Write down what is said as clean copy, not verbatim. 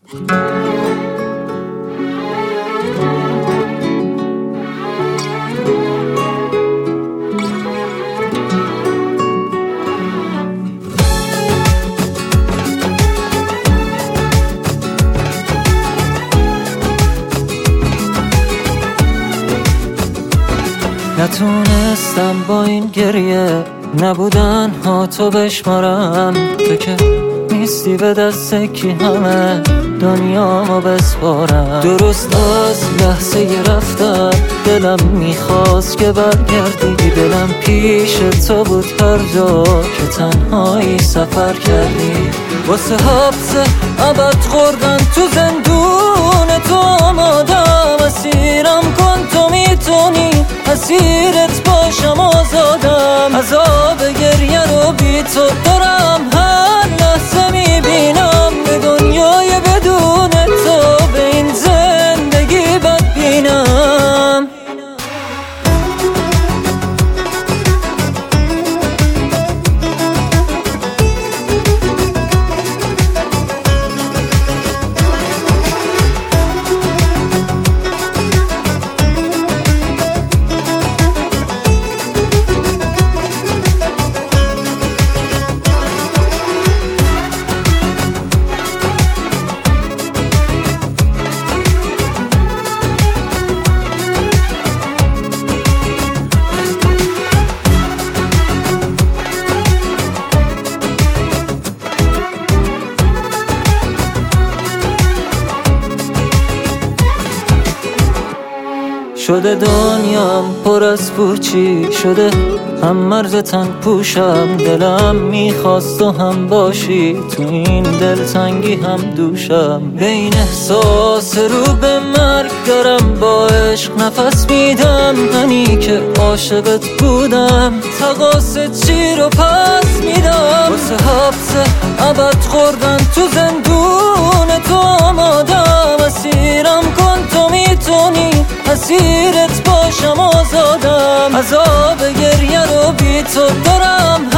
نتونستم با این گریه نبودن ها تو بشمارم، تو که نیستی به دست کی همه دنیامو بسپارم. درست از لحظه ی رفتن دلم میخواست که برگردی، دلم پیش تو بود هر جا که تنهایی سفر کردی. واسه حبس ابد خوردن تو زندون تو آمادم، اسیرم کن تو میتونی اسیرت باشم آزادم. عذاب گریه رو بی تو دارم هر لحظه میبینم، به دنیای بدون تو به این زندگی بدبینم. شده دنیام پر از پوچی شده، هم مرز تن پوشم، دلم میخواست تو هم باشی، تو این دلتنگی هم دوشم. بین احساس رو به مرگ دارم با عشق نفس میدم، منی که عاشقت بودم تقاصد چی رو پس میدم. واسه حبس ابد خوردن تو زندون تو آمادم، اسیرم کن تو میتونی اسیرت باشم آزادم. عذاب گریه رو بی تو دارم